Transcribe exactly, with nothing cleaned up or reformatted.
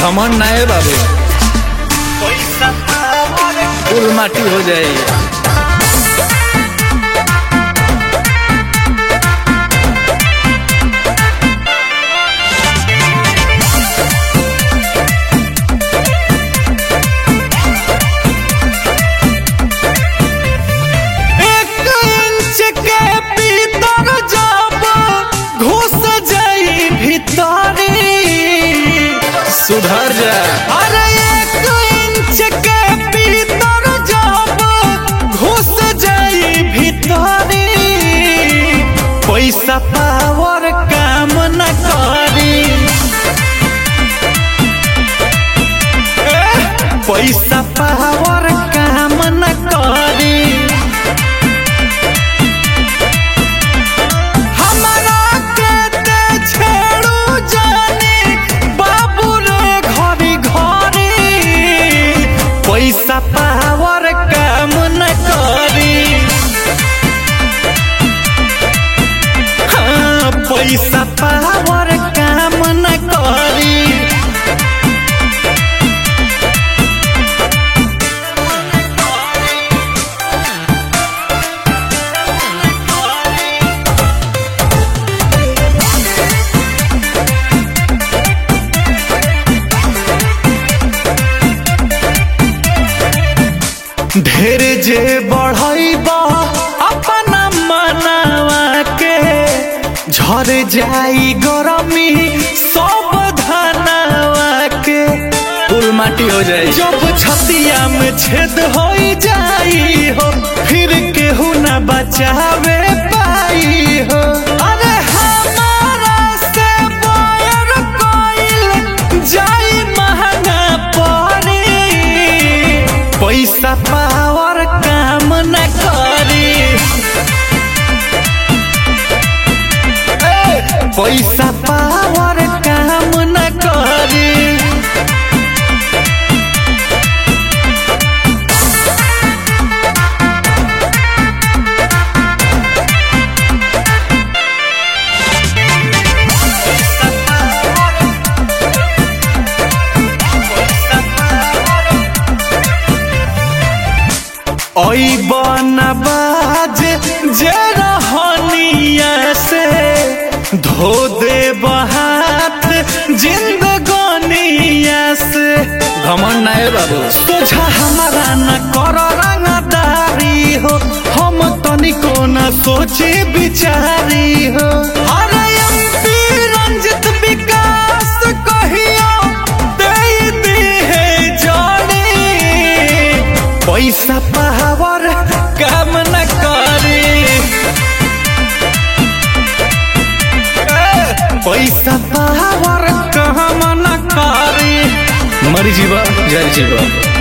घमंड ना है बाबू, फूल माटी हो जाए। सुधर जा, अरे एक इंच के भीतर जब घुस जाई भीतरी, पैसा पावर काम न करी, पैसा पावर काम न करी। पैसा पावर काम न करी, हाँ पैसा पावर काम न करी। ढेर जे बढ़ाइबा अपना मनवा के, झर जाई गरमी सब धनवा के, फूल माटी हो जाए। जब छतिया में छेद हो जाई हो, फिर केहू न बचावे पाई हो। अरे हमारा से बैर कइल जाई महंगा पड़ी, पैसा पावर काम न करी, पैसा पावर काम न करी। ओई बनबाज जे रहनिया से, धो दे बहात जिंदगानिया से। घमंड ना है बाबू, सोझा हमारा न कर रंगदारी हो, हम तनिको न सोचे बिचारी हो। अरे एमपी रंजित विकास कहियो दे दे है जानी, पैसा पावर काम न करी, पैसा पावर काम न करी। मरी जीवा जय जीवा।